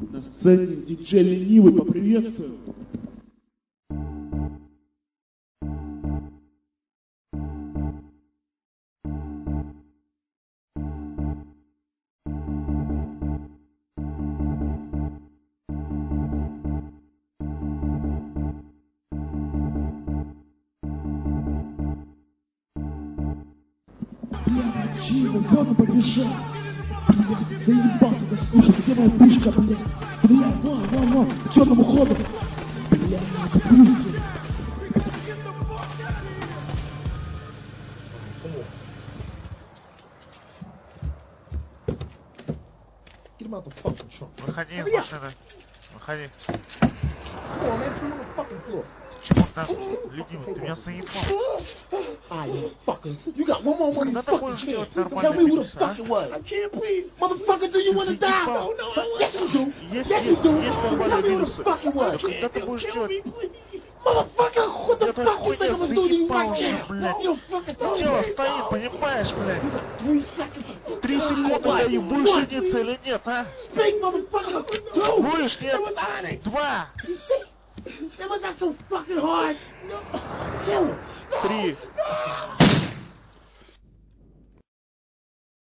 На сцене диджей ленивый, поприветствую. Блядь, Чина, вон побежал. Блядь, заебался заслушать, где моя пушка, блядь? Блядь, вон, к черному ходу. Блядь, пусти. Get him out the fucking trunk. Выходи из машины. Выходи. Come on, man, throw on the fucking floor. Чего так, ленивый? Ты меня заебал. Fucker, you got one more Когда ты будешь делать нормальный Tell me who the бизнес, а? fuck it was. I can't, please. Motherfucker, do you want to die? No, Yes, you do. Есть Yes, you do. нормальные Tell me who the вирусы. fuck it was. Когда ты будешь делать... Motherfucker, what the Это fuck you think I'm gonna do to you right уже, now? блядь. You fucking tell Тело me. стоит, понимаешь, блядь? 3 seconds. 3 секунды даю, будешь жениться или нет, а? Speak, motherfucker. 2. Будешь, нет? It was honest. 2, You see? It was not so fucking hard. No. Kill him. 3.